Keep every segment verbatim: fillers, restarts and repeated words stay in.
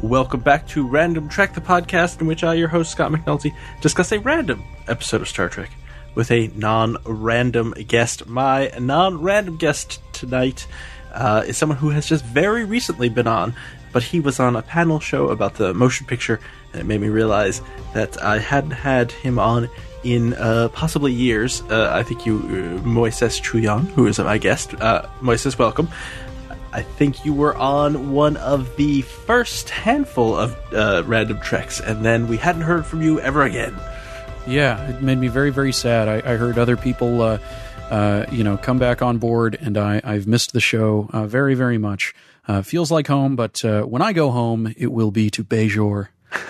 Welcome back to Random Trek, the podcast in which I, your host, Scott McNulty, discuss a random episode of Star Trek with a non-random guest. My non-random guest tonight uh, is someone who has just very recently been on, but he was on a panel show about the motion picture, and it made me realize that I hadn't had him on in uh, possibly years. Uh, I think you, uh, Moises Trujan, who is my guest. Uh, Moises, welcome. I think you were on one of the first handful of uh, Random Treks, and then we hadn't heard from you ever again. Yeah, it made me very, very sad. I, I heard other people, uh, uh, you know, come back on board, and I, I've missed the show uh, very, very much. Uh, feels like home, but uh, when I go home, it will be to Bajor.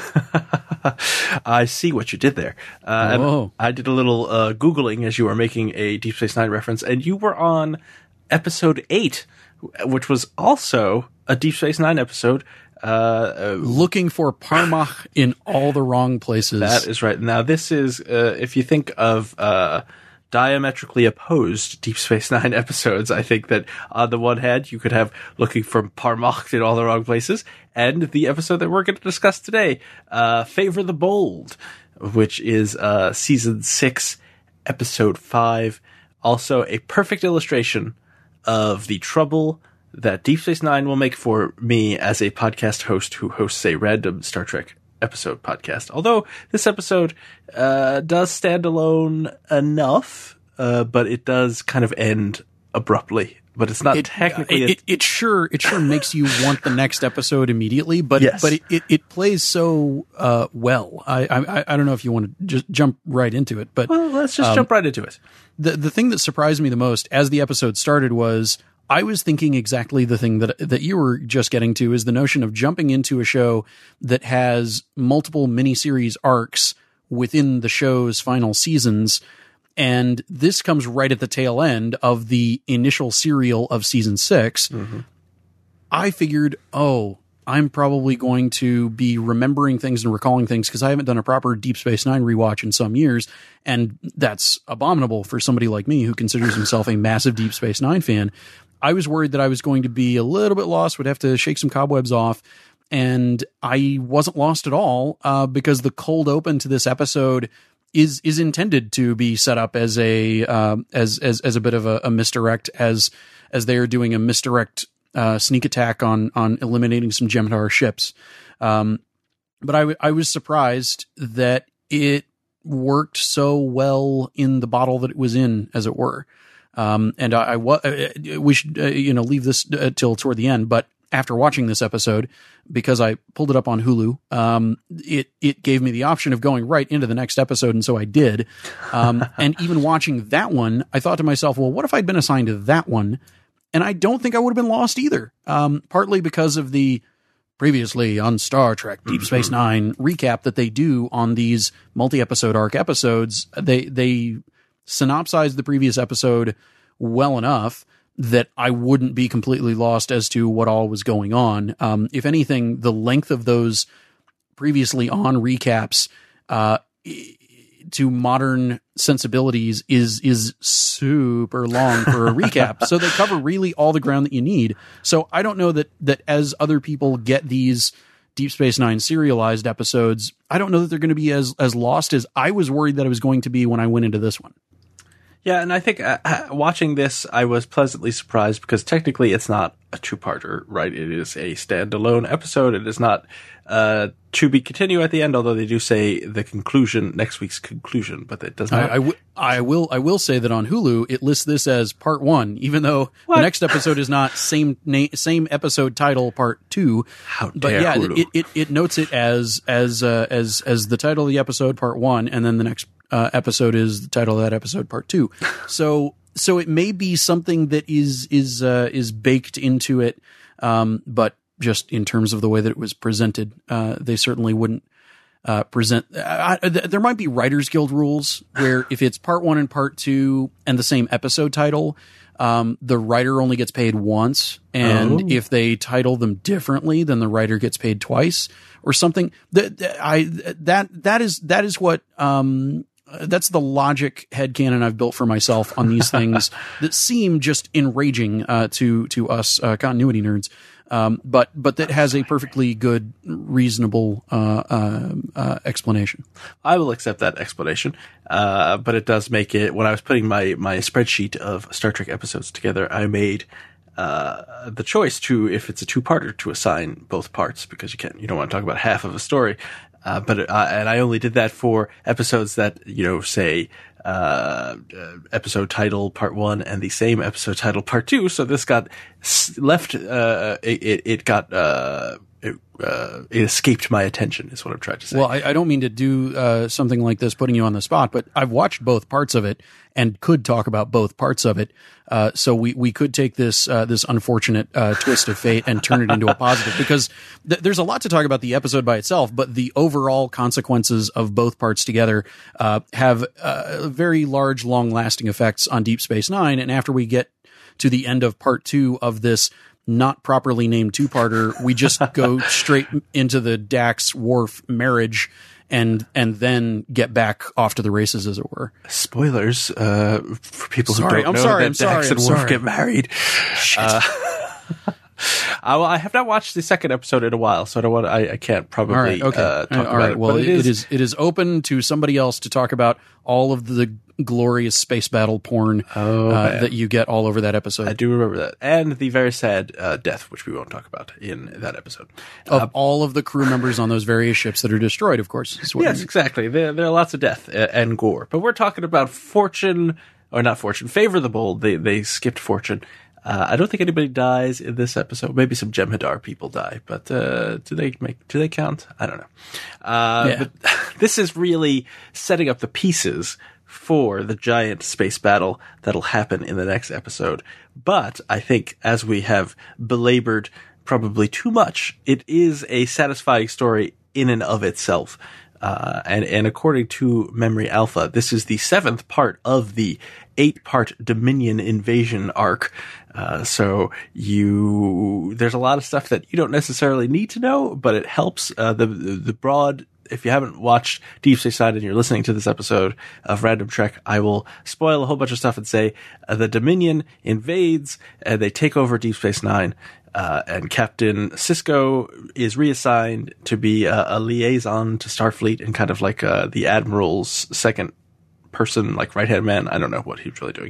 I see what you did there. Uh, oh. I did a little uh, Googling as you were making a Deep Space Nine reference, and you were on episode eight, which was also a Deep Space Nine episode. Uh, uh, Looking for Parmach in all the wrong places. That is right. Now, this is, uh, if you think of uh, diametrically opposed Deep Space Nine episodes, I think that on the one hand, you could have Looking for Parmach in all the wrong places, and the episode that we're going to discuss today, uh, Favor the Bold, which is uh, season six, episode five. Also, a perfect illustration of the trouble that Deep Space Nine will make for me as a podcast host who hosts a random Star Trek episode podcast. Although this episode uh, does stand alone enough, uh, but it does kind of end abruptly. But it's not it, technically. It, it, it sure it sure makes you want the next episode immediately, but yes. but it, it, it plays so uh, well. I, I I don't know if you want to just jump right into it, but well, let's just um, jump right into it. The the thing that surprised me the most as the episode started was I was thinking exactly the thing that that you were just getting to, is the notion of jumping into a show that has multiple miniseries arcs within the show's final seasons. And this comes right at the tail end of the initial serial of season six. Mm-hmm. I figured, oh, I'm probably going to be remembering things and recalling things because I haven't done a proper Deep Space Nine rewatch in some years. And that's abominable for somebody like me who considers himself a massive Deep Space Nine fan. I was worried that I was going to be a little bit lost, would have to shake some cobwebs off. And I wasn't lost at all uh, because the cold open to this episode is is intended to be set up as a uh, as as as a bit of a, a misdirect, as as they are doing a misdirect uh, sneak attack on on eliminating some Jem'Hadar ships. Um, but I, w- I was surprised that it worked so well in the bottle that it was in, as it were. Um, and I, I wa- we should uh, you know leave this uh, till toward the end, but after watching this episode, because I pulled it up on Hulu, um, it it gave me the option of going right into the next episode, and so I did. Um, and even watching that one, I thought to myself, well, what if I'd been assigned to that one? And I don't think I would have been lost either, um, partly because of the previously on Star Trek Deep Space Nine recap that they do on these multi-episode arc episodes. They, they synopsize the previous episode well enough that I wouldn't be completely lost as to what all was going on. Um, if anything, the length of those previously on recaps uh, to modern sensibilities is is super long for a recap. So they cover really all the ground that you need. So I don't know that that as other people get these Deep Space Nine serialized episodes, I don't know that they're going to be as as lost as I was worried that I was going to be when I went into this one. Yeah, and I think uh, watching this, I was pleasantly surprised because technically it's not a two-parter, right? It is a standalone episode. It is not uh, to be continued at the end, although they do say the conclusion, next week's conclusion, but it does not. I, I, w- I will I will say that on Hulu, it lists this as part one, even though what? the next episode is not same na- same episode title part two. How dare But yeah, Hulu. it, it, it notes it as as uh, as as the title of the episode part one, and then the next Uh, episode is the title of that episode, part two. So, so it may be something that is is uh, is baked into it, um, but just in terms of the way that it was presented, uh, they certainly wouldn't uh, present. Uh, I, there might be Writers Guild rules where if it's part one and part two and the same episode title, um, the writer only gets paid once, and oh. if they title them differently, then the writer gets paid twice or something. That I that that is that is what. Um, That's the logic headcanon I've built for myself on these things that seem just enraging uh, to to us uh, continuity nerds. Um, but but that has a perfectly good, reasonable uh, uh, uh, explanation. I will accept that explanation, uh, but it does make it. When I was putting my my spreadsheet of Star Trek episodes together, I made uh, the choice to, if it's a two-parter, to assign both parts, because you can't, you don't want to talk about half of a story. Uh, but uh, and I only did that for episodes that, you know, say uh, uh episode title part one and the same episode title part two. So this got s- left. Uh, it it got uh, it, uh, it escaped my attention, is what I'm trying to say. Well, I, I don't mean to do uh, something like this, putting you on the spot, but I've watched both parts of it and could talk about both parts of it. Uh, so we, we could take this uh, this unfortunate uh, twist of fate and turn it into a positive, because th- there's a lot to talk about the episode by itself, but the overall consequences of both parts together uh, have uh, very large, long-lasting effects on Deep Space Nine. And after we get to the end of part two of this not properly named two-parter, we just go straight into the Dax Worf marriage and and then get back off to the races, as it were. Spoilers uh, for people sorry, who don't I'm know sorry, that I'm sorry, Dax and I'm Worf sorry. get married. Shit. Uh, I, well, I have not watched the second episode in a while, so I don't want. I, I can't probably all right, okay. uh, talk all about right. it. Well, but it, it is it is open to somebody else to talk about all of the glorious space battle porn Oh, uh, man. that you get all over that episode. I do remember that, and the very sad uh, death, which we won't talk about in that episode. Of Uh, all of the crew members on those various ships that are destroyed, of course. is what yes, you- exactly. There, there are lots of death uh, and gore, but we're talking about Fortune, or not Fortune, Favor the Bold. They they skipped Fortune. Uh, I don't think anybody dies in this episode. Maybe some Jem'Hadar people die, but uh, do they make? Do they count? I don't know. Uh, Yeah. But this is really setting up the pieces for the giant space battle that'll happen in the next episode. But I think, as we have belabored probably too much, it is a satisfying story in and of itself. Uh, and, and according to Memory Alpha, this is the seventh part of the eight-part Dominion invasion arc. Uh, so you, there's a lot of stuff that you don't necessarily need to know, but it helps. Uh, the, the, the broad, if you haven't watched Deep Space Nine and you're listening to this episode of Random Trek, I will spoil a whole bunch of stuff and say uh, the Dominion invades and they take over Deep Space Nine. Uh, and Captain Sisko is reassigned to be a, a liaison to Starfleet and kind of like uh, the Admiral's second person, like right-hand man. I don't know what he was really doing.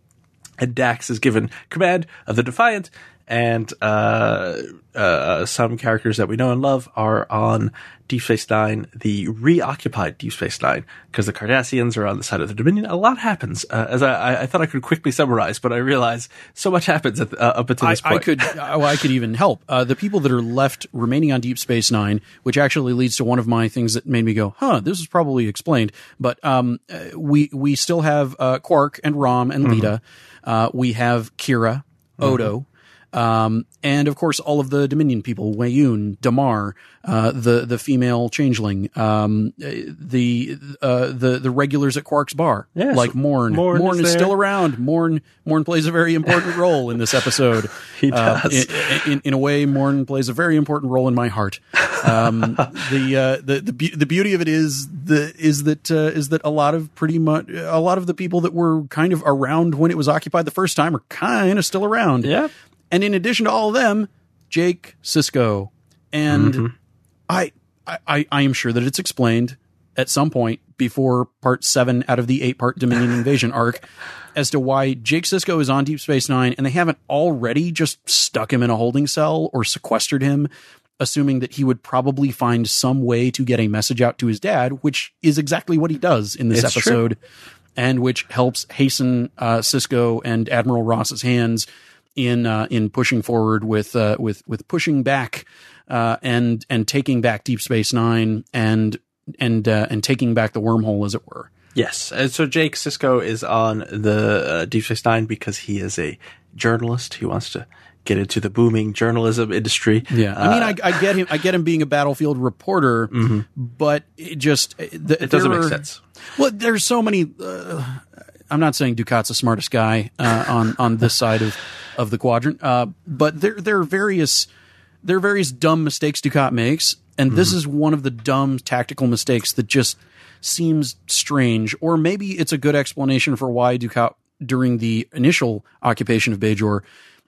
And Dax is given command of the Defiant, and uh, uh, some characters that we know and love are on Deep Space Nine, the reoccupied Deep Space Nine, because the Cardassians are on the side of the Dominion. A lot happens, uh, as I, I thought I could quickly summarize, but I realize so much happens at, uh, up until I, this point. I could, oh, I could even help. Uh, the people that are left remaining on Deep Space Nine, which actually leads to one of my things that made me go, "Huh, this is probably explained." But um, uh, we we still have uh, Quark and Rom and Lita. Mm-hmm. Uh, we have Kira, Odo. Mm-hmm. Um, and of course, all of the Dominion people, Wayun, Damar, uh, the, the female changeling, um, the, uh, the, the regulars at Quark's bar, yes. like Morn. Morn, Morn is, is there. still around. Morn, Morn plays a very important role in this episode. He does. Uh, in, in, in a way, Morn plays a very important role in my heart. Um, the, uh, the, the, be- the beauty of it is the, is that, uh, is that a lot of pretty much, a lot of the people that were kind of around when it was occupied the first time are kind of still around. Yeah. And in addition to all of them, Jake, Sisko, and Mm-hmm. I, I, I am sure that it's explained at some point before part seven out of the eight-part Dominion invasion arc as to why Jake Sisko is on Deep Space Nine, and they haven't already just stuck him in a holding cell or sequestered him, assuming that he would probably find some way to get a message out to his dad, which is exactly what he does in this It's episode, true. And which helps hasten uh, Sisko and Admiral Ross's hands in uh, in pushing forward with uh, with with pushing back uh, and and taking back Deep Space Nine and and uh, and taking back the wormhole, as it were. Yes, and so Jake Sisko is on the uh, Deep Space Nine because he is a journalist. He wants to get into the booming journalism industry. Yeah, I mean, I, I get him. I get him being a battlefield reporter, mm-hmm. but it just it, it doesn't make sense. Well, there's so many. Uh, I'm not saying Ducat's the smartest guy uh, on on this side of, of the quadrant, uh, but there there are various there are various dumb mistakes Ducat makes, and mm-hmm. this is one of the dumb tactical mistakes that just seems strange. Or maybe it's a good explanation for why Ducat, during the initial occupation of Bajor,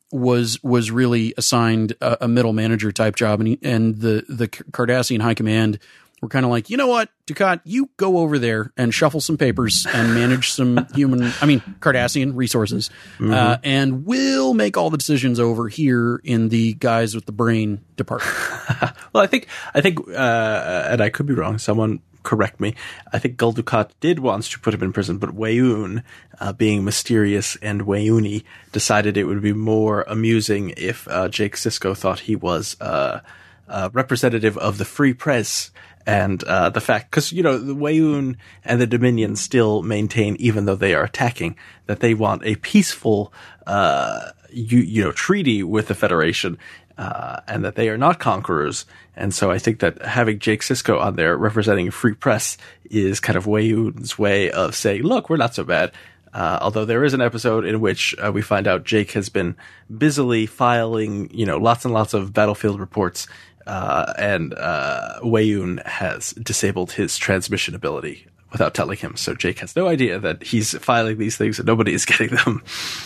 was was really assigned a, a middle manager type job, and he, and the the Cardassian High Command were kind of like, you know what, Dukat, you go over there and shuffle some papers and manage some human, I mean, Cardassian resources, mm-hmm. uh, and we'll make all the decisions over here in the guys with the brain department. Well, I think, I think, uh, and I could be wrong, someone correct me, I think Gul Dukat did want to put him in prison, but Weyoun, uh, being mysterious and Weyuni, decided it would be more amusing if uh, Jake Sisko thought he was uh, uh, representative of the Free Press. And uh, the fact, because, you know, the Weyoun and the Dominion still maintain, even though they are attacking, that they want a peaceful, uh, you, you know, treaty with the Federation, uh, and that they are not conquerors. And so I think that having Jake Sisko on there representing Free Press is kind of Weyoun's way of saying, look, we're not so bad. Uh, although there is an episode in which uh, we find out Jake has been busily filing, you know, lots and lots of battlefield reports. Uh, and, uh, Weyoun has disabled his transmission ability without telling him. So Jake has no idea that he's filing these things and nobody is getting them.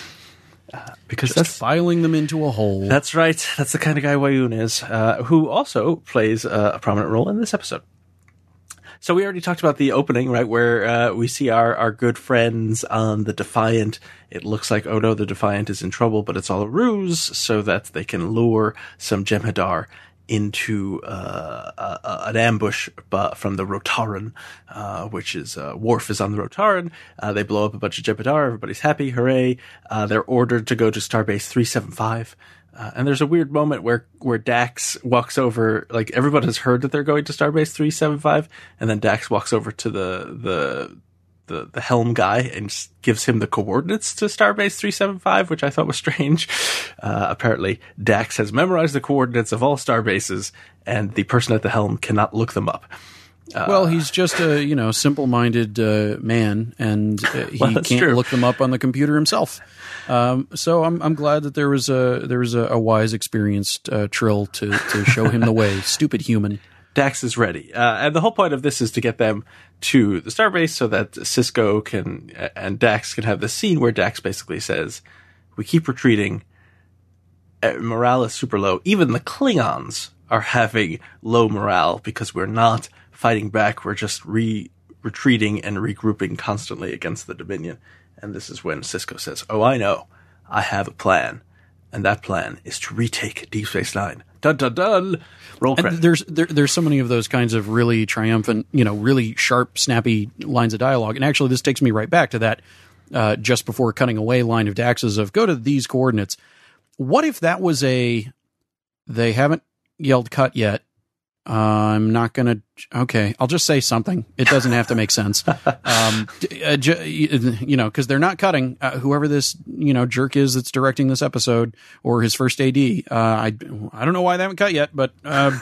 Uh, because Just that's filing them into a hole. That's right. That's the kind of guy Weyoun is, uh, who also plays uh, a prominent role in this episode. So we already talked about the opening, right, where uh, we see our, our good friends on the Defiant. It looks like, oh no, the Defiant is in trouble, but it's all a ruse so that they can lure some Jem'Hadar into uh, uh, an ambush from the Rotaran, uh, which is uh, Worf is on the Rotaran. Uh, they blow up a bunch of Jem'Hadar. Everybody's happy, hooray! Uh, they're ordered to go to Starbase three seventy-five. Uh, and there's a weird moment where where Dax walks over. Like everyone has heard that they're going to Starbase three seventy-five, and then Dax walks over to the the the, the helm guy and gives him the coordinates to Starbase three seventy-five, which I thought was strange. Uh, apparently, Dax has memorized the coordinates of all starbases, and the person at the helm cannot look them up. Uh, well, he's just a, you know, simple-minded uh, man, and uh, he well, can't true. look them up on the computer himself. Um, so I'm I'm glad that there was a there was a, a wise, experienced uh, Trill to to show him the way. Stupid human. Dax is ready. Uh, and the whole point of this is to get them to the Starbase so that Sisko can, and Dax can have this scene where Dax basically says, we keep retreating, uh, morale is super low. Even the Klingons are having low morale because we're not fighting back. We're just re retreating and regrouping constantly against the Dominion. And this is when Sisko says, oh, I know. I have a plan. And that plan is to retake Deep Space Nine. Dun, dun, dun. Roll credit. And there's there, there's so many of those kinds of really triumphant, you know, really sharp, snappy lines of dialogue. And actually, this takes me right back to that uh, just before cutting away line of Dax's of go to these coordinates. What if that was a they haven't yelled cut yet? Uh, I'm not going to. Okay, I'll just say something. It doesn't have to make sense. Um, uh, you know, because they're not cutting. Uh, whoever this you know jerk is that's directing this episode or his first A D. Uh, I I don't know why they haven't cut yet, but uh,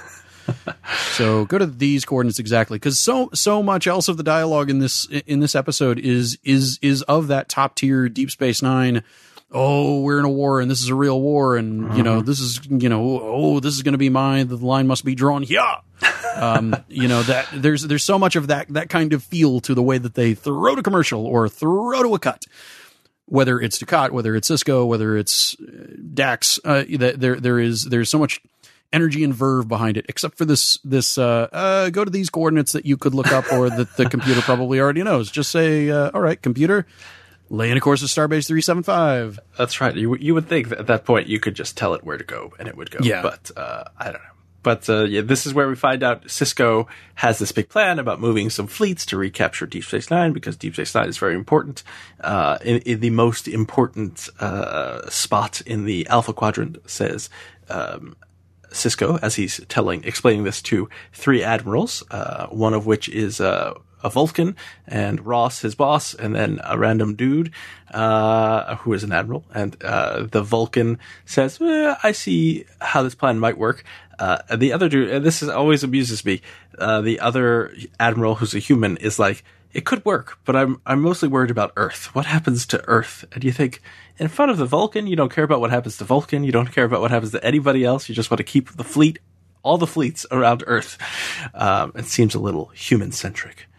so go to these coordinates exactly because so so much else of the dialogue in this in this episode is is is of that top tier Deep Space Nine. Oh, we're in a war and this is a real war. And, mm-hmm. you know, this is, you know, oh, this is going to be mine. The line must be drawn here. um, you know, that there's, there's so much of that, that kind of feel to the way that they throw to commercial or throw to a cut, whether it's to cut, whether it's Sisko, whether it's Dax, uh, there, there is, there's so much energy and verve behind it, except for this, this, uh, uh, go to these coordinates that you could look up or that the computer probably already knows. Just say, uh, all right, computer, lay in a course of Starbase three seventy-five. That's right. You you would think that at that point you could just tell it where to go and it would go. Yeah. But uh, I don't know. But uh, yeah, this is where we find out Sisko has this big plan about moving some fleets to recapture Deep Space Nine because Deep Space Nine is very important. Uh, in, in the most important uh, spot in the Alpha Quadrant, says um, Sisko, as he's telling, explaining this to three admirals, uh, one of which is uh, a Vulcan, and Ross, his boss, and then a random dude, uh, who is an admiral. And, uh, the Vulcan says, eh, I see how this plan might work. Uh, and the other dude, and this is always amuses me, uh, the other admiral who's a human is like, it could work, but I'm, I'm mostly worried about Earth. What happens to Earth? And you think, in front of the Vulcan, you don't care about what happens to Vulcan. You don't care about what happens to anybody else. You just want to keep the fleet, all the fleets around Earth. Um, it seems a little human centric.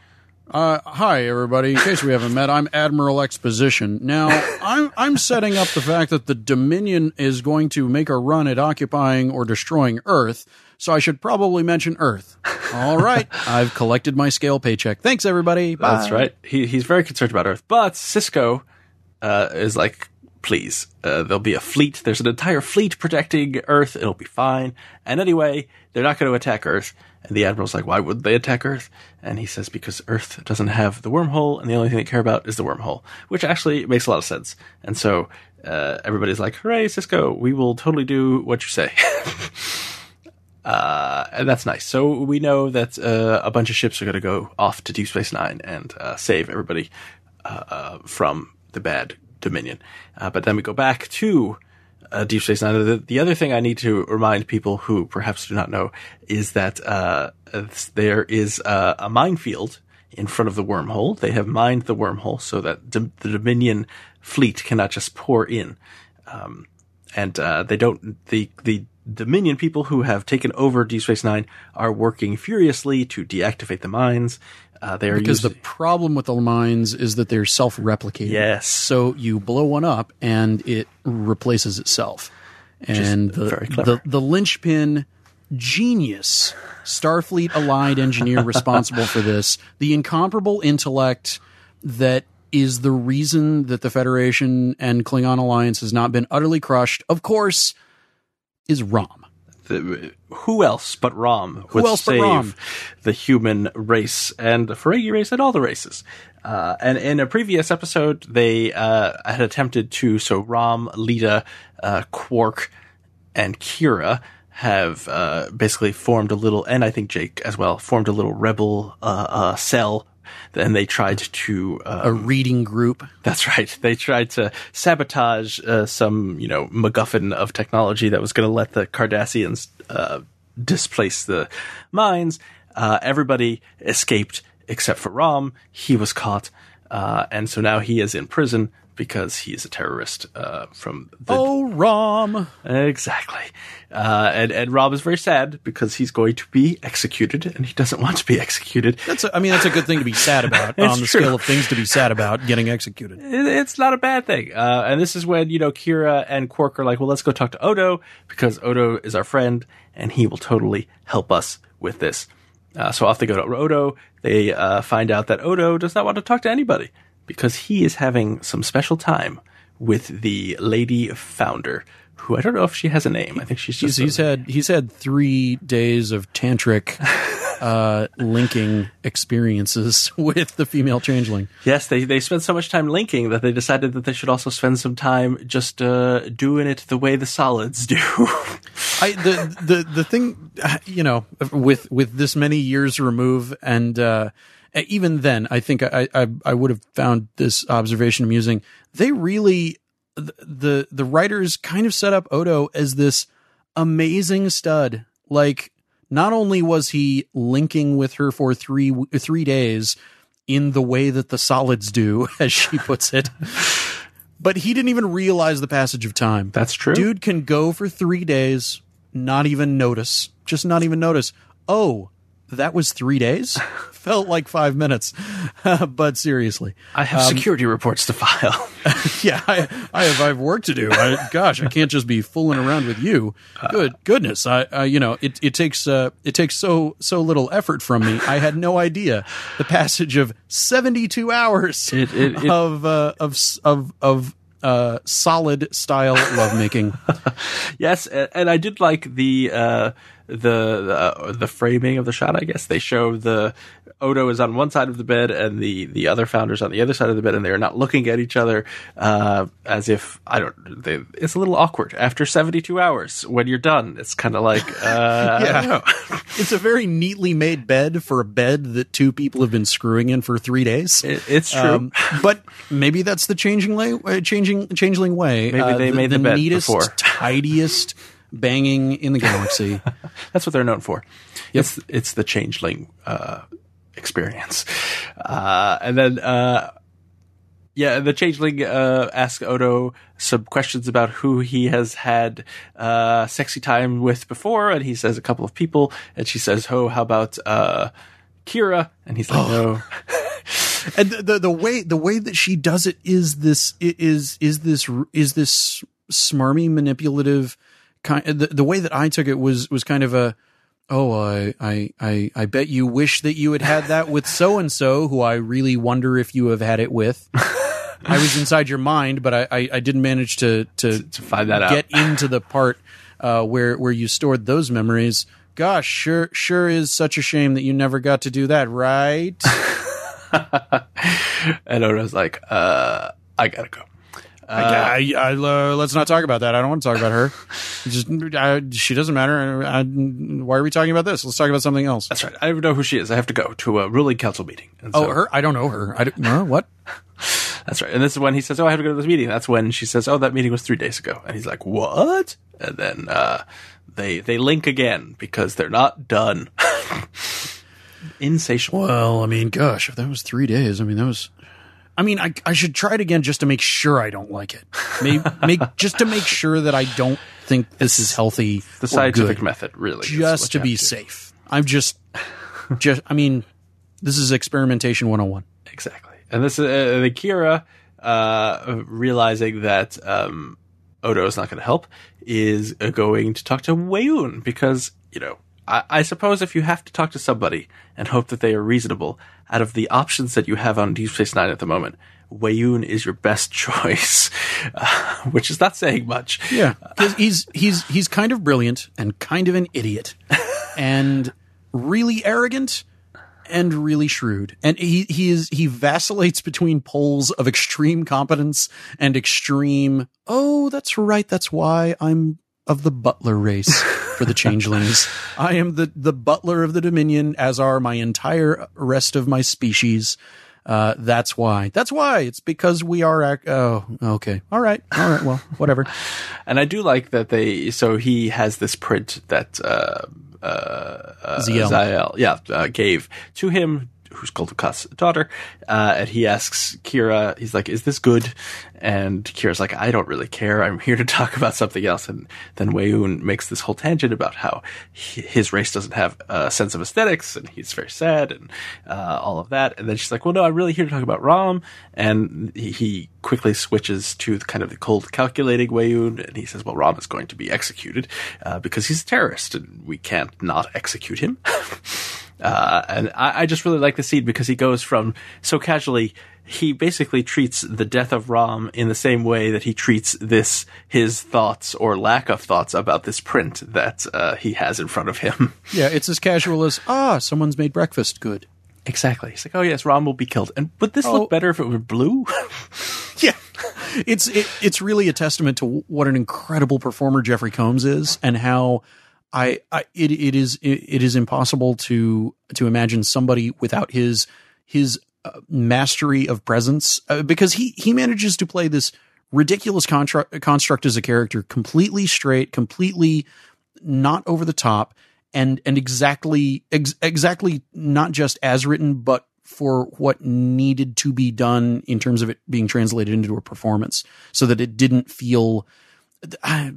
Uh, hi, everybody. In case we haven't met, I'm Admiral Exposition. Now, I'm I'm setting up the fact that the Dominion is going to make a run at occupying or destroying Earth, so I should probably mention Earth. All right, I've collected my scale paycheck. Thanks, everybody. Bye. That's right. He he's very concerned about Earth, but Sisko uh, is like, please, uh, there'll be a fleet. There's an entire fleet protecting Earth. It'll be fine. And anyway, they're not going to attack Earth. And the Admiral's like, why would they attack Earth? And he says, because Earth doesn't have the wormhole, and the only thing they care about is the wormhole, which actually makes a lot of sense. And so uh, everybody's like, hooray, Sisko, we will totally do what you say. uh, and that's nice. So we know that uh, a bunch of ships are going to go off to Deep Space Nine and uh, save everybody uh, uh, from the bad Dominion. Uh, but then we go back to Uh, Deep Space Nine. The, the other thing I need to remind people who perhaps do not know is that uh, there is uh, a minefield in front of the wormhole. They have mined the wormhole so that D- the Dominion fleet cannot just pour in. Um, and uh, they don't. The the Dominion people who have taken over Deep Space Nine are working furiously to deactivate the mines. Uh, they are because using- the problem with the mines is that they're self-replicating. Yes. So you blow one up and it replaces itself. And Just the, very clever. the the linchpin genius Starfleet allied engineer responsible for this, the incomparable intellect that is the reason that the Federation and Klingon alliance has not been utterly crushed, of course, is Rom. The, who else but Rom Who would else but save Rom? the human race and the Ferengi race and all the races? Uh, and in a previous episode, they uh, had attempted to, so Rom, Lita, uh, Quark, and Kira have uh, basically formed a little, and I think Jake as well, formed a little rebel uh, uh, cell. And they tried to um, A reading group. That's right. They tried to sabotage uh, some, you know, MacGuffin of technology that was going to let the Cardassians uh, displace the mines. Uh, everybody escaped except for Rom. He was caught, uh, and so now he is in prison because he is a terrorist uh, from the... Oh, Rom! Exactly. Uh, and, and Rob is very sad because he's going to be executed, and he doesn't want to be executed. That's a, I mean, that's a good thing to be sad about It's on the true. scale of things to be sad about, getting executed. It- It's not a bad thing. Uh, and this is when, you know, Kira and Quark are like, well, let's go talk to Odo because Odo is our friend and he will totally help us with this. Uh, so off they go to Odo. They uh, find out that Odo does not want to talk to anybody because he is having some special time with the Lady Founder, who I don't know if she has a name. I think she's He's, just... he's had he's had three days of tantric uh, linking experiences with the female changeling. Yes, they, they spent so much time linking that they decided that they should also spend some time just uh, doing it the way the solids do. I the the the thing, you know, with with this many years remove, and uh, even then, I think I, I I would have found this observation amusing. They really the the writers kind of set up Odo as this amazing stud. Like, not only was he linking with her for three three days in the way that the solids do, as she puts it, but he didn't even realize the passage of time. That's true. Dude can go for three days, not even notice, just not even notice. Oh, that was three days? Felt like five minutes. But seriously. I have Um, security reports to file. yeah, I, I have I have work to do. I, gosh, I can't just be fooling around with you. Good goodness, I, I you know it it takes uh, it takes so so little effort from me. I had no idea the passage of seventy-two hours It- it- it- of uh, of s- of of uh, solid style lovemaking. Yes, and, and I did like the uh, the the, uh, the framing of the shot. I guess they show the Odo is on one side of the bed and the the other founders on the other side of the bed, and they are not looking at each other uh, as if I don't. They, it's a little awkward after seventy-two hours. When you're done, it's kind of like uh, I don't know. It's a very neatly made bed for a bed that two people have been screwing in for three days. It, it's true. Um, but maybe that's the changing way, uh, changing changeling way. Maybe they the, made the bed neatest, before. tidiest banging in the galaxy. That's what they're known for. Yep. It's it's the changeling uh, experience, uh, and then uh, yeah, the changeling uh, asks Odo some questions about who he has had uh, sexy time with before, and he says a couple of people, and she says, "Oh, how about uh, Kira?" And he's like, "No." And the, the the way the way that she does it is this is is this is this smarmy manipulative kind. The, the way that I took it was was kind of a, oh, I I I I bet you wish that you had had that with so and so, who I really wonder if you have had it with. I was inside your mind, but I I, I didn't manage to to, to, to find that get out. into the part uh, where where you stored those memories. Gosh, sure sure is such a shame that you never got to do that, right? And Odo's like, uh, I gotta go. Uh, I, I, I, uh, let's not talk about that. I don't want to talk about her. Just, I, she doesn't matter. I, why are we talking about this? Let's talk about something else. That's right. I don't even know who she is. I have to go to a ruling council meeting. And Oh, so, her? I don't know her. I don't know. What? That's right. And this is when he says, oh, I have to go to this meeting. That's when she says, oh, that meeting was three days ago. And he's like, what? And then uh, they they link again because they're not done. Insatiable. Well, I mean, gosh, if that was three days, I mean, that was... I mean, I, I should try it again just to make sure I don't like it. Maybe, make just to make sure that I don't think this is healthy. The scientific good, method, really. just to be to. safe. I'm just, just. I mean, this is experimentation one oh one. Exactly. And this is uh, the Kira uh, realizing that um, Odo is not going to help is uh, going to talk to Weyoun because, you know, I, I suppose if you have to talk to somebody and hope that they are reasonable, out of the options that you have on Deep Space Nine at the moment, Weyoun is your best choice, uh, which is not saying much. Yeah, because he's he's he's kind of brilliant and kind of an idiot, and really arrogant and really shrewd, and he he is he vacillates between poles of extreme competence and extreme. Oh, that's right. That's why I'm of the butler race for the changelings. I am the, the butler of the Dominion, as are my entire rest of my species. Uh, that's why. That's why. It's because we are. Ac- oh, okay. All right. All right. Well, whatever. And I do like that they. So he has this print that uh, uh, uh, Ziel. Ziel, yeah, uh, gave to him, who's Kuldukat's daughter, uh, and he asks Kira, he's like, is this good? And Kira's like, I don't really care. I'm here to talk about something else. And then Weyoun makes this whole tangent about how he, his race doesn't have a sense of aesthetics, and he's very sad, and uh, all of that. And then she's like, well, no, I'm really here to talk about Rom. And he, he quickly switches to the kind of the cold, calculating Weyoun, and he says, well, Rom is going to be executed uh, because he's a terrorist, and we can't not execute him. Uh, and I, I just really like the scene because he goes from so casually, he basically treats the death of Rom in the same way that he treats this, his thoughts or lack of thoughts about this print that uh, he has in front of him. Yeah, it's as casual as, ah, someone's made breakfast good. Exactly. He's like, oh yes, Rom will be killed. And would this Oh. look better if it were blue? Yeah, it's it, it's really a testament to what an incredible performer Jeffrey Combs is, and how I, I it it is it, it is impossible to to imagine somebody without his his uh, mastery of presence, uh, because he he manages to play this ridiculous construct construct as a character completely straight, completely not over the top, and and exactly ex- exactly not just as written, but for what needed to be done in terms of it being translated into a performance, so that it didn't feel. I,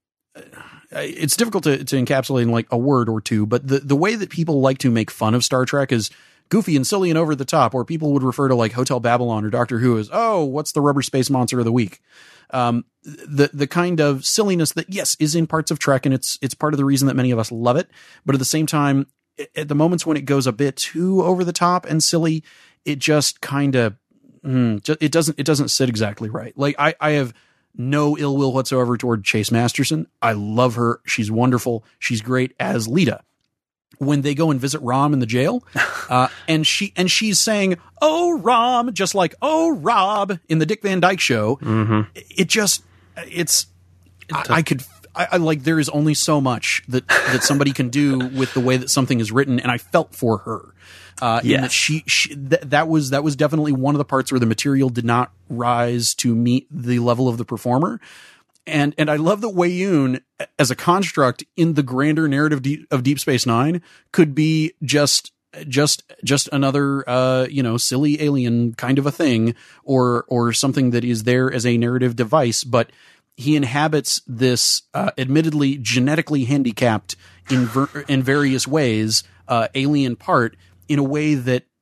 it's difficult to, to encapsulate in like a word or two, but the, the way that people like to make fun of Star Trek is goofy and silly and over the top, or people would refer to like Hotel Babylon or Doctor Who as, oh, what's the rubber space monster of the week? Um, the, the kind of silliness that, yes, is in parts of Trek, and it's, it's part of the reason that many of us love it. But at the same time, at the moments when it goes a bit too over the top and silly, it just kind of, mm, it doesn't, it doesn't sit exactly right. Like I, I have no ill will whatsoever toward Chase Masterson. I love her. She's wonderful. She's great as Lita. When they go and visit Rom in the jail, uh, and she and she's saying, "Oh, Rom," just like "Oh, Rob" in the Dick Van Dyke Show. Mm-hmm. It just, it's, I, I could, I, I like. There is only so much that that somebody can do with the way that something is written, and I felt for her. Uh, yes. in that she, she th- that was that was definitely one of the parts where the material did not rise to meet the level of the performer. And and I love that Weyoun, as a construct in the grander narrative de- of Deep Space Nine, could be just just just another uh, you know silly alien kind of a thing, or or something that is there as a narrative device. But he inhabits this uh, admittedly genetically handicapped in ver- in various ways uh, alien part in a way that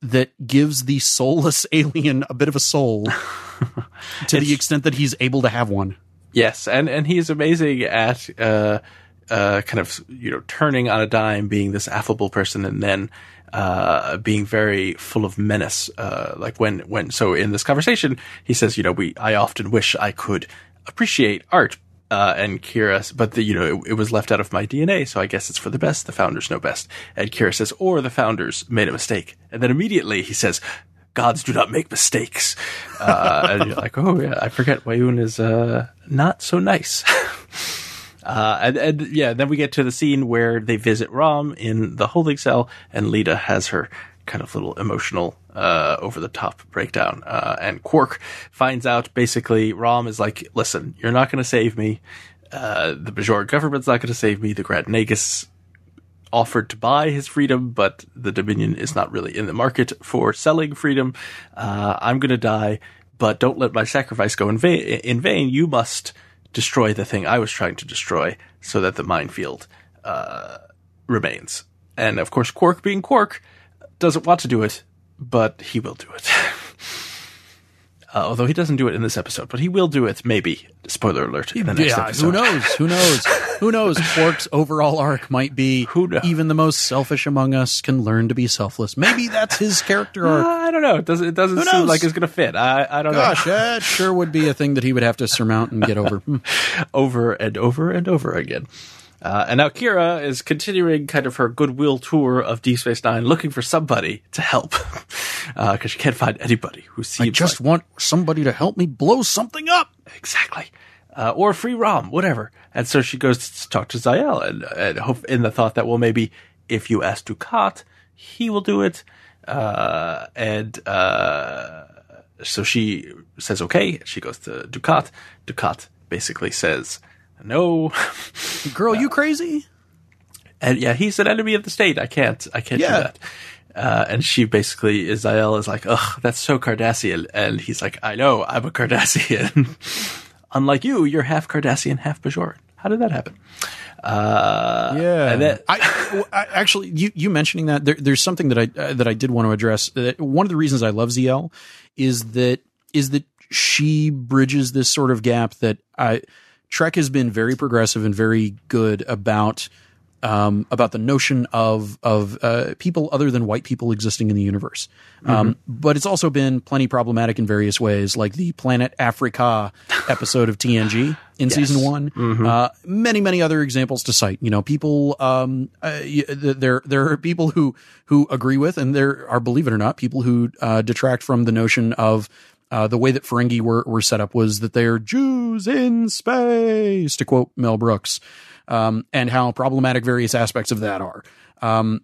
that gives the soulless alien a bit of a soul to the extent that he's able to have one. Yes, and, and he's amazing at uh, uh, kind of, you know, turning on a dime, being this affable person, and then uh, being very full of menace. Uh, like when, when, so in this conversation, he says, you know, we, I often wish I could appreciate art, uh, and Kira, but the, you know, it, it was left out of my D N A, so I guess it's for the best. The founders know best. And Kira says, or the founders made a mistake. And then immediately he says, gods do not make mistakes. Uh, and you're like, oh yeah, I forget Wayun is, uh, not so nice. uh, and, and yeah, then we get to the scene where they visit Rom in the holding cell, and Lita has her kind of little emotional, uh, over the top breakdown. Uh, and Quark finds out basically Rom is like, listen, you're not going to save me. Uh, the Bajoran government's not going to save me. The Grand Nagus offered to buy his freedom, but the Dominion is not really in the market for selling freedom. Uh, I'm going to die, but don't let my sacrifice go in vain. In vain. You must destroy the thing I was trying to destroy so that the minefield, uh, remains. And of course, Quark being Quark doesn't want to do it, but he will do it. Uh, although he doesn't do it in this episode, but he will do it, maybe. Spoiler alert. In the next yeah, episode. who knows? Who knows? Who knows? Quark's overall arc might be Who knows? Even the most selfish among us can learn to be selfless. Maybe that's his character arc. Uh, I don't know. It doesn't, it doesn't Who seem knows? like it's going to fit. I, I don't Gosh, know. that sure would be a thing that he would have to surmount and get over. Hmm. Over and over and over again. Uh, and now Kira is continuing kind of her goodwill tour of Deep Space Nine, looking for somebody to help. Because uh, she can't find anybody who seems I just like... want somebody to help me blow something up. Exactly. Uh, or free Rom, whatever. And so she goes to talk to Zayel, and, and hope, in the thought that, well, maybe if you ask Dukat, he will do it. Uh, and uh, so she says, okay. She goes to Dukat. Dukat basically says, no. Girl, you crazy? And yeah, he's an enemy of the state. I can't, I can't Yeah. do that. Uh, and she basically, Israel is like, ugh, that's so Cardassian. And he's like, I know, I'm a Cardassian. Unlike you, you're half Cardassian, half Bajoran. How did that happen? Uh, Yeah. and then, I, I actually, you, you mentioning that there, there's something that I, uh, that I did want to address. Uh, one of the reasons I love Z L is that, is that she bridges this sort of gap that I, Trek has been very progressive and very good about um, about the notion of of uh, people other than white people existing in the universe. Um, mm-hmm. But it's also been plenty problematic in various ways, like the Planet Africa episode of T N G in Yes. season one. Mm-hmm. Uh, many many other examples to cite. You know, people um, uh, there there are people who who agree with, and there are, believe it or not, people who uh, detract from the notion of. Uh, the way that Ferengi were, were set up was that they're Jews in space, to quote Mel Brooks, um, and how problematic various aspects of that are. Um,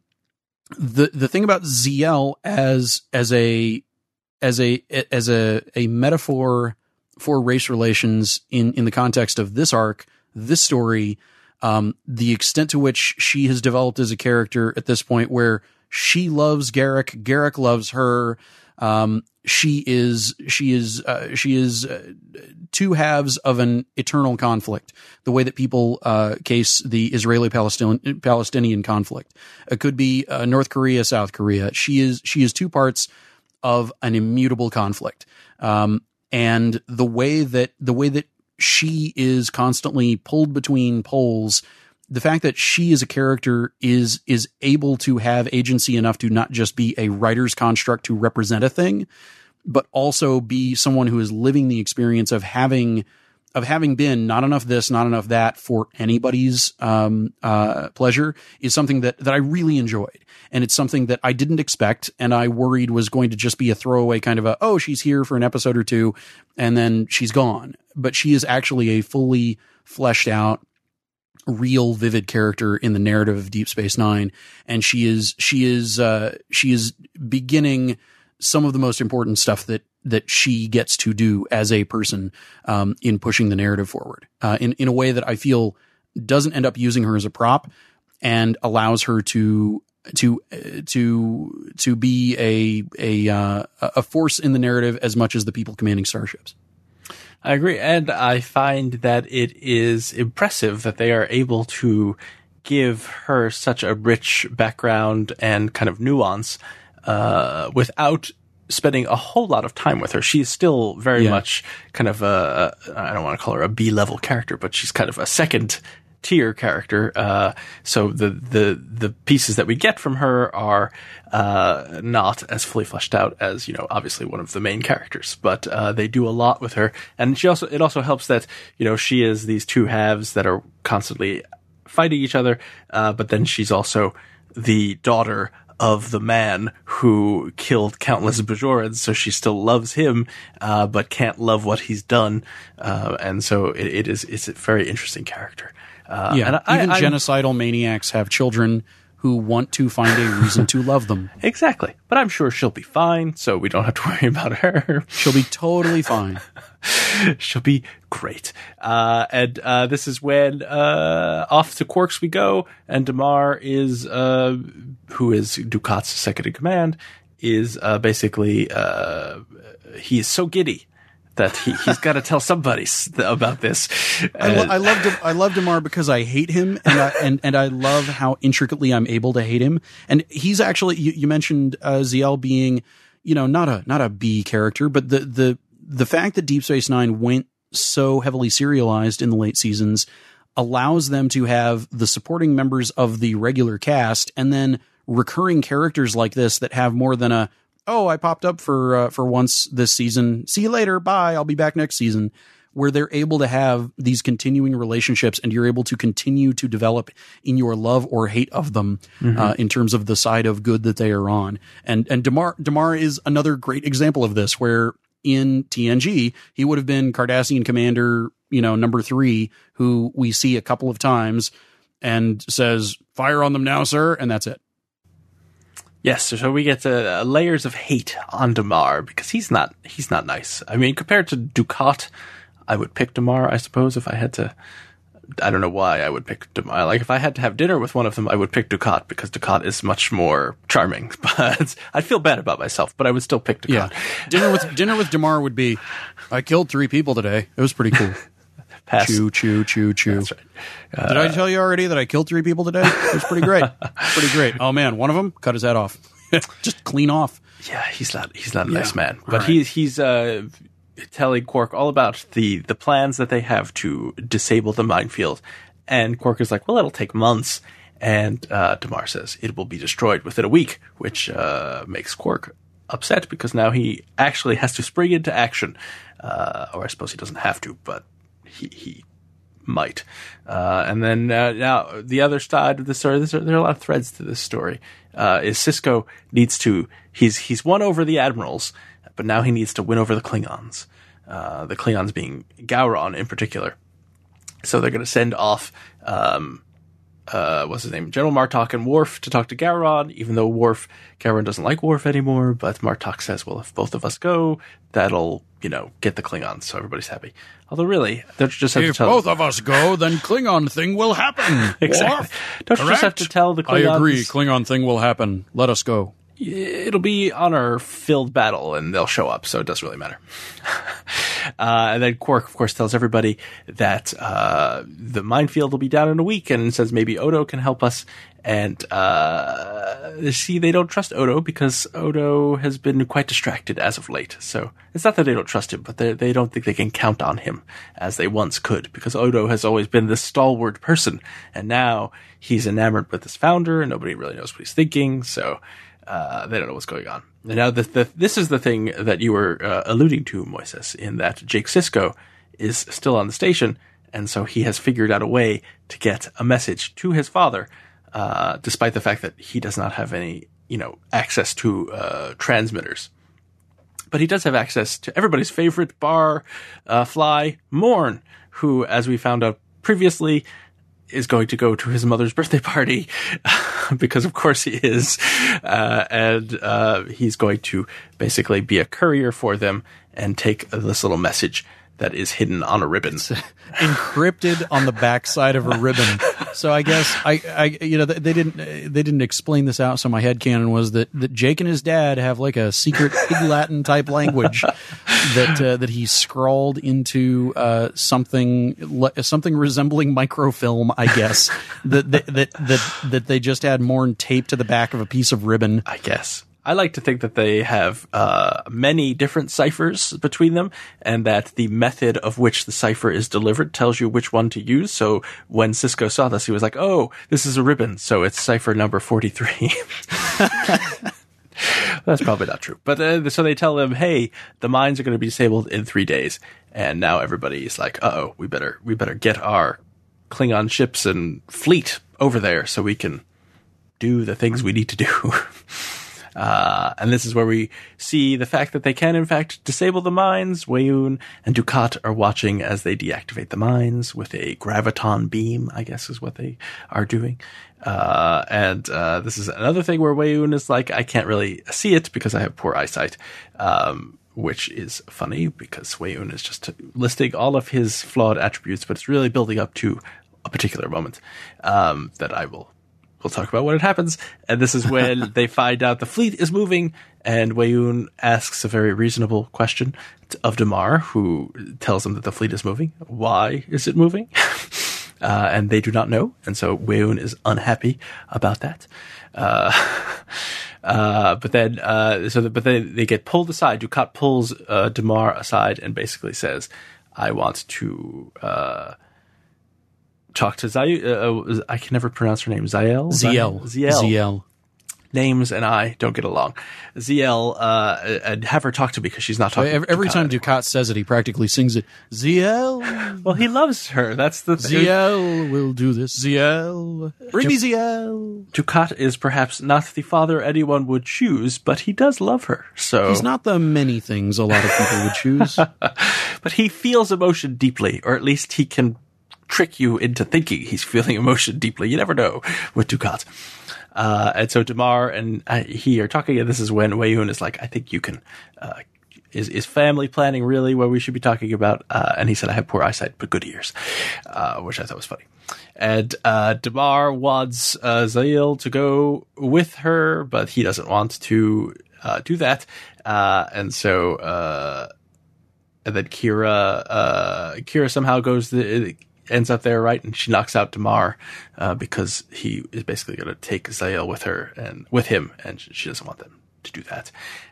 the the thing about Z L as as a as a as a a metaphor for race relations in in the context of this arc, this story, um, the extent to which she has developed as a character at this point, where she loves Garrick, Garrick loves her. Um, she is, she is, uh, she is uh, two halves of an eternal conflict. The way that people, uh, case the Israeli-Palestinian Palestinian conflict. It could be, uh, North Korea, South Korea. She is, she is two parts of an immutable conflict. Um, and the way that, the way that she is constantly pulled between poles, the fact that she as a character is is able to have agency enough to not just be a writer's construct to represent a thing, but also be someone who is living the experience of having of having been not enough this, not enough that for anybody's um, uh, pleasure, is something that that I really enjoyed, and it's something that I didn't expect, and I worried was going to just be a throwaway kind of a, oh, she's here for an episode or two, and then she's gone. But she is actually a fully fleshed out, real vivid character in the narrative of Deep Space Nine, and she is she is uh she is beginning some of the most important stuff that that she gets to do as a person um in pushing the narrative forward uh in in a way that I feel doesn't end up using her as a prop and allows her to to uh, to to be a a uh, a force in the narrative as much as the people commanding starships. I agree. And I find that it is impressive that they are able to give her such a rich background and kind of nuance uh, without spending a whole lot of time with her. She's still very Yeah. much kind of a, I don't want to call her a B-level character, but she's kind of a second tier character. Uh, so the, the, the pieces that we get from her are, uh, not as fully fleshed out as, you know, obviously one of the main characters, but, uh, they do a lot with her. And she also, it also helps that, you know, she is these two halves that are constantly fighting each other. Uh, but then she's also the daughter of the man who killed countless Bajorans, so she still loves him, uh, but can't love what he's done. Uh, and so it, it is, it's a very interesting character. Uh, Yeah, and I, even I, genocidal maniacs have children who want to find a reason to love them. Exactly. But I'm sure she'll be fine, so we don't have to worry about her. She'll be totally fine. She'll be great. Uh, and uh, this is when uh, off to Quarks we go, and Damar is, uh, who is Ducat's second in command, is uh, basically, uh, he is so giddy that he, he's got to tell somebody about this. I, lo- I love De- I love Damar because I hate him, and I, and and I love how intricately I'm able to hate him. And he's actually, you, you mentioned uh, Ziel being, you know, not a not a B character, but the the the fact that Deep Space Nine went so heavily serialized in the late seasons allows them to have the supporting members of the regular cast and then recurring characters like this that have more than a, oh, I popped up for uh, for once this season. See you later. Bye. I'll be back next season. Where they're able to have these continuing relationships and you're able to continue to develop in your love or hate of them, mm-hmm. uh, in terms of the side of good that they are on. And and Damar Damar is another great example of this, where in T N G he would have been Cardassian Commander, you know, number three, who we see a couple of times and says, "Fire on them now, sir," and that's it. Yes, so we get uh, layers of hate on Damar because he's not he's not nice. I mean, compared to Ducat, I would pick Damar, I suppose, if I had to. I don't know why I would pick Damar. Like, if I had to have dinner with one of them, I would pick Ducat because Ducat is much more charming. But I'd feel bad about myself, but I would still pick Ducat. Yeah. Dinner with dinner with Damar would be, I killed three people today. It was pretty cool. Pass. Chew, chew, chew, chew. That's right. Uh, Did I tell you already that I killed three people today? It was pretty great. Pretty great. Oh man, one of them cut his head off. Just clean off. Yeah, he's not he's not a Yeah. nice man. But Right. he's he's uh, telling Quark all about the the plans that they have to disable the minefield. And Quark is like, well, it'll take months. And uh, Damar says it will be destroyed within a week, which uh, makes Quark upset because now he actually has to spring into action. Uh, or I suppose he doesn't have to, but he he might. Uh, and then uh, now the other side of the story, there are a lot of threads to this story, uh, is Sisko needs to, he's he's won over the admirals, but now he needs to win over the Klingons. Uh, the Klingons being Gowron in particular. So they're going to send off, um, uh, what's his name? General Martok and Worf to talk to Gowron, even though Worf, Gowron doesn't like Worf anymore, but Martok says, well, if both of us go, that'll, you know, get the Klingons, so everybody's happy. Although really, don't you just have If to tell both of us go, then Klingon thing will happen. Exactly. Worf. Don't you just have to tell the Klingons? I agree. Klingon thing will happen. Let us go. It'll be honor-filled battle, and they'll show up, so it doesn't really matter. uh, and then Quark, of course, tells everybody that uh, the minefield will be down in a week, and says maybe Odo can help us. And uh, see, they don't trust Odo because Odo has been quite distracted as of late. So it's not that they don't trust him, but they they don't think they can count on him as they once could, because Odo has always been this stalwart person, and now he's enamored with his founder, and nobody really knows what he's thinking. So. Uh, they don't know what's going on. And now, the, the, this is the thing that you were uh, alluding to, Moises, in that Jake Sisko is still on the station, and so he has figured out a way to get a message to his father, uh, despite the fact that he does not have any, you know, access to uh, transmitters. But he does have access to everybody's favorite bar uh, fly, Morn, who, as we found out previously, is going to go to his mother's birthday party because of course he is. Uh, and, uh, he's going to basically be a courier for them and take this little message that is hidden on a ribbon. Encrypted on the backside of a ribbon. So I guess I, I, you know, they didn't, they didn't explain this out. So my headcanon was that, that Jake and his dad have like a secret Pig Latin type language that, uh, that he scrawled into, uh, something, something resembling microfilm, I guess, that, that, that, that, that they just had Morn taped to the back of a piece of ribbon. I guess. I like to think that they have uh, many different ciphers between them, and that the method of which the cipher is delivered tells you which one to use. So when Sisko saw this, he was like, oh, this is a ribbon, so it's cipher number forty-three. That's probably not true. But uh, so they tell him, hey, the mines are going to be disabled in three days. And now everybody's like, uh-oh, we better we better get our Klingon ships and fleet over there so we can do the things we need to do. uh, and this is where we see the fact that they can, in fact, disable the mines. Weyoun and Dukat are watching as they deactivate the mines with a graviton beam, I guess is what they are doing. Uh, and, uh, this is another thing where Weyoun is like, I can't really see it because I have poor eyesight. Um, which is funny because Weyoun is just listing all of his flawed attributes, but it's really building up to a particular moment, um, that I will, we'll talk about when it happens. And this is when they find out the fleet is moving, and Weyoun asks a very reasonable question of Damar, who tells him that the fleet is moving. Why is it moving? Uh, and they do not know. And so Weyoun is unhappy about that. Uh, uh, but then, uh, so, the, but then they get pulled aside. Dukat pulls, uh, Damar aside and basically says, I want to, uh, talk to Zay, uh, I can never pronounce her name. Zael? Ziel. Ziel. Ziel. Names and I don't get along. Ziel, uh, and have her talk to me because she's not talking. Every, every Dukat time anymore. Dukat says it, he practically sings it. Ziel. Well, he loves her. That's the thing. Ziel will do this. Ziel. Bring me Ziel. Dukat is perhaps not the father anyone would choose, but he does love her. So He's not the many things a lot of people would choose. But he feels emotion deeply, or at least he can trick you into thinking he's feeling emotion deeply. You never know with Dukat. Uh, and so Damar and uh, he are talking, and this is when Weyoun is like, I think you can, uh, is, is family planning really what we should be talking about? Uh, and he said, I have poor eyesight, but good ears, uh, which I thought was funny. And, uh, Damar wants, uh, Zael to go with her, but he doesn't want to, uh, do that. Uh, and so, uh, and then Kira, uh, Kira somehow goes the, ends up there, right? And she knocks out Damar, uh, because he is basically going to take Zael with her and with him, and she doesn't want them to do that.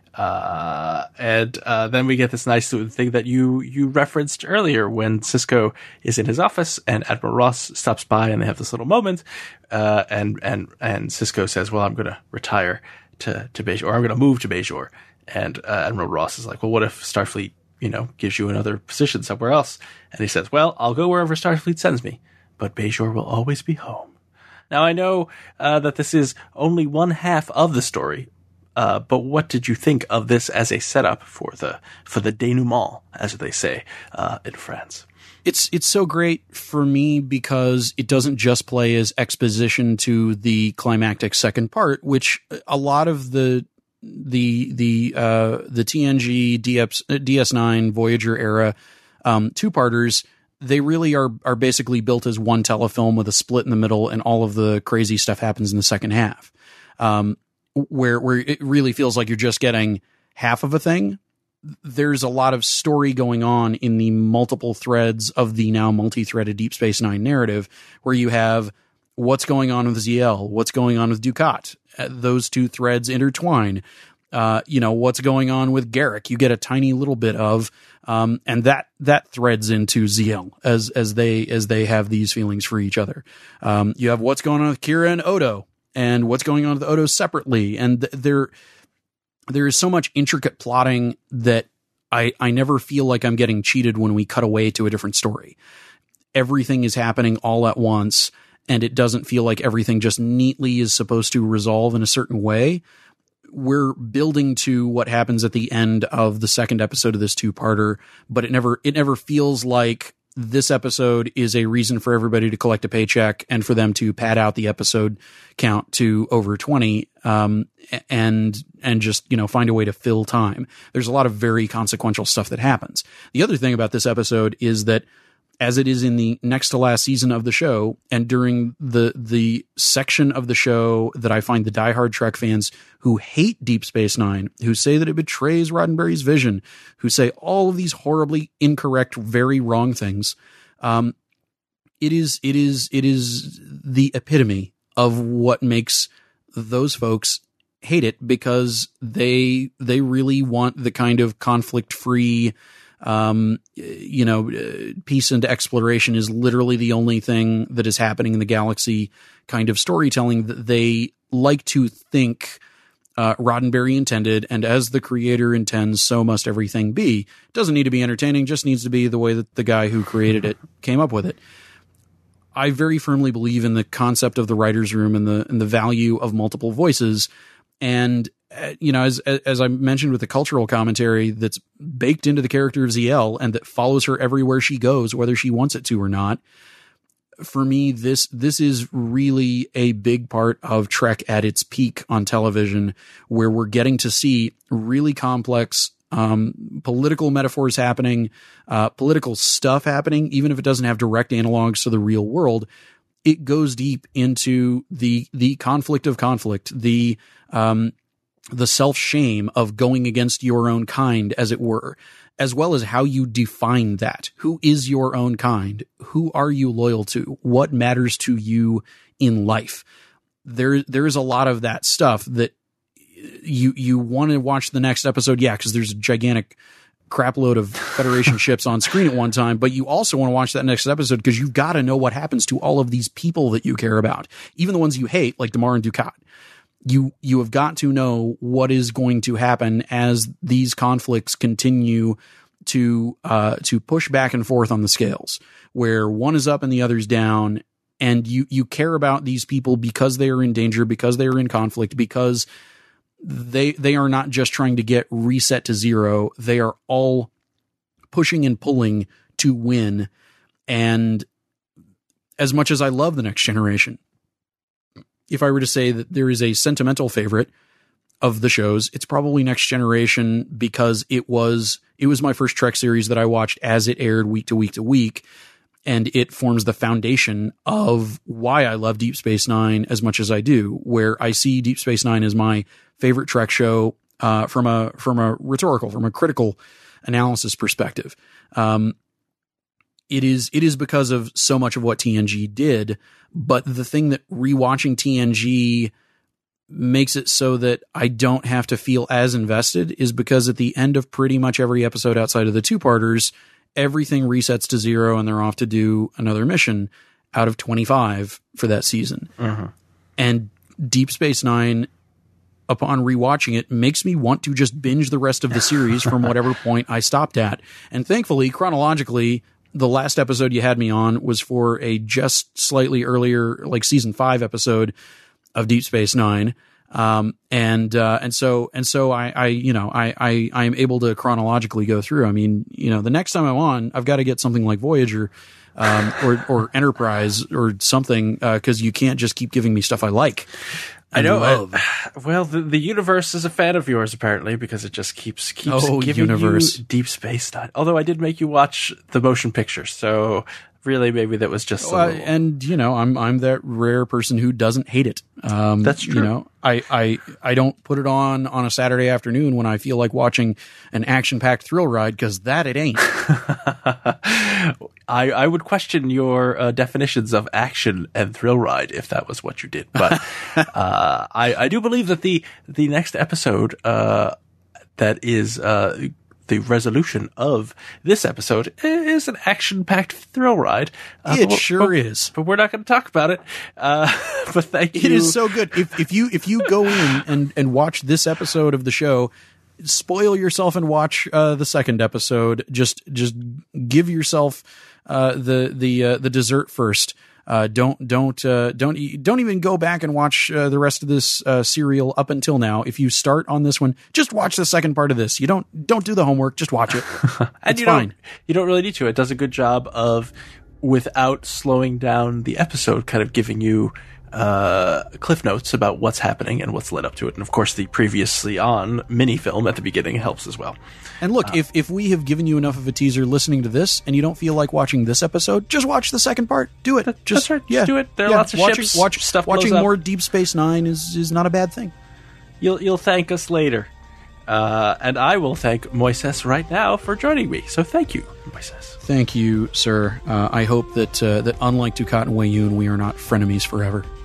Uh, and, uh, then we get this nice thing that you, you referenced earlier when Sisko is in his office and Admiral Ross stops by and they have this little moment, uh, and, and, and Sisko says, well, I'm going to retire to, to Bajor, or I'm going to move to Bajor. And, uh, Admiral Ross is like, well, what if Starfleet, you know, gives you another position somewhere else? And he says, well, I'll go wherever Starfleet sends me, but Bajor will always be home. Now, I know, uh, that this is only one half of the story, uh, but what did you think of this as a setup for the, for the denouement, as they say, uh, in France? It's, it's so great for me because it doesn't just play as exposition to the climactic second part, which a lot of the, the the uh the T N G D S nine Voyager era um two-parters, they really are are basically built as one telefilm with a split in the middle, and all of the crazy stuff happens in the second half, um where where it really feels like you're just getting half of a thing. There's a lot of story going on in the multiple threads of the now multi-threaded Deep Space Nine narrative, where you have what's going on with Ziel, what's going on with Dukat. Those two threads intertwine. Uh, you know, what's going on with Garrick, you get a tiny little bit of, um, and that, that threads into Ziel as, as they, as they have these feelings for each other. Um, you have what's going on with Kira and Odo, and what's going on with Odo separately. And th- there, there is so much intricate plotting that I, I never feel like I'm getting cheated when we cut away to a different story. Everything is happening all at once, and it doesn't feel like everything just neatly is supposed to resolve in a certain way. We're building to what happens at the end of the second episode of this two-parter, but it never, it never feels like this episode is a reason for everybody to collect a paycheck and for them to pad out the episode count to over twenty, um, and, and just, you know, find a way to fill time. There's a lot of very consequential stuff that happens. The other thing about this episode is that, as it is in the next to last season of the show, and during the the section of the show that I find the diehard Trek fans who hate Deep Space Nine, who say that it betrays Roddenberry's vision, who say all of these horribly incorrect, very wrong things, um, it is it is it is the epitome of what makes those folks hate it because they they really want the kind of conflict-free, um, you know, peace and exploration is literally the only thing that is happening in the galaxy kind of storytelling that they like to think uh, Roddenberry intended, and as the creator intends, so must everything be. It doesn't need to be entertaining, just needs to be the way that the guy who created it came up with it. I very firmly believe in the concept of the writer's room and the and the value of multiple voices. And, uh, you know, as as I mentioned with the cultural commentary that's baked into the character of Ziyal and that follows her everywhere she goes, whether she wants it to or not, for me, this this is really a big part of Trek at its peak on television, where we're getting to see really complex um, political metaphors happening, uh, political stuff happening, even if it doesn't have direct analogs to the real world. It goes deep into the the conflict of conflict, the um, the self-shame of going against your own kind, as it were, as well as how you define that. Who is your own kind? Who are you loyal to? What matters to you in life? There, there is a lot of that stuff that you you want to watch the next episode, yeah, because there's a gigantic crapload of Federation ships on screen at one time, but you also want to watch that next episode because you've got to know what happens to all of these people that you care about, even the ones you hate, like Damar and Dukat. You you have got to know what is going to happen as these conflicts continue to uh, to push back and forth on the scales, where one is up and the other's down, and you you care about these people because they are in danger, because they are in conflict, because they they are not just trying to get reset to zero. They are all pushing and pulling to win. And as much as I love The Next Generation, if I were to say that there is a sentimental favorite of the shows, it's probably Next Generation, because it was it was my first Trek series that I watched as it aired week to week to week. And it forms the foundation of why I love Deep Space Nine as much as I do, where I see Deep Space Nine as my favorite Trek show uh, from a from a rhetorical, from a critical analysis perspective. Um, it is it is because of so much of what T N G did, but the thing that rewatching T N G makes it so that I don't have to feel as invested is because at the end of pretty much every episode outside of the two-parters, everything resets to zero and they're off to do another mission out of twenty-five for that season. Uh-huh. And Deep Space Nine, upon rewatching it, makes me want to just binge the rest of the series from whatever point I stopped at. And thankfully, chronologically, the last episode you had me on was for a just slightly earlier, like season five episode of Deep Space Nine. Um, and, uh, and so, and so I, I, you know, I, I, I am able to chronologically go through. I mean, you know, the next time I'm on, I've got to get something like Voyager, um, or, or Enterprise or something, uh, cause you can't just keep giving me stuff I like. I know. I, well, the, the universe is a fan of yours, apparently, because it just keeps, keeps oh, giving universe. you Deep Space Nine. Although I did make you watch the motion picture. So really, maybe that was just a uh, little... and you know, I'm I'm that rare person who doesn't hate it. Um, That's true. You know, I, I I don't put it on on a Saturday afternoon when I feel like watching an action-packed thrill ride, because that it ain't. I I would question your uh, definitions of action and thrill ride if that was what you did, but uh, I I do believe that the the next episode uh, that is uh. the resolution of this episode is an action-packed thrill ride. Uh, it but, sure but, is. But we're not going to talk about it. Uh, but thank you. It is so good. If if you if you go in and, and watch this episode of the show, spoil yourself and watch uh, the second episode. Just just give yourself uh, the the uh, the dessert first. Uh, don't don't uh, don't don't even go back and watch uh, the rest of this uh, serial up until now. If you start on this one, just watch the second part of this. You don't don't do the homework. Just watch it. and it's you fine. Don't, you don't really need to. It does a good job of, without slowing down the episode, kind of giving you uh, cliff notes about what's happening and what's led up to it. And of course, the previously on mini film at the beginning helps as well. And look, uh, if, if we have given you enough of a teaser listening to this and you don't feel like watching this episode, just watch the second part. Do it. That, just that's right. Yeah, just do it. There are yeah. lots of watching, ships. Watch, stuff watching blows more up. Deep Space Nine is, is not a bad thing. You'll you'll thank us later. Uh, and I will thank Moises right now for joining me. So thank you, Moises. Thank you, sir. Uh, I hope that uh, that unlike Dukat and Weyoun, we are not frenemies forever.